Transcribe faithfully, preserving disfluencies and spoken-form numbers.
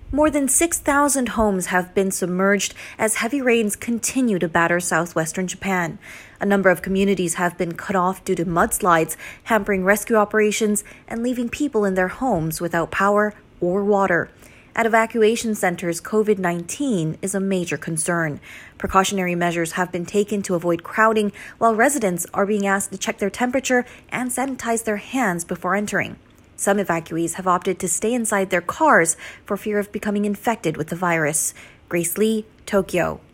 More than six thousand homes have been submerged as heavy rains continue to batter southwestern Japan. A number of communities have been cut off due to mudslides, hampering rescue operations and leaving people in their homes without power or water. At evacuation centers, COVID nineteen is a major concern. Precautionary measures have been taken to avoid crowding, while residents are being asked to check their temperature and sanitize their hands before entering. Some evacuees have opted to stay inside their cars for fear of becoming infected with the virus. Grace Lee, Tokyo.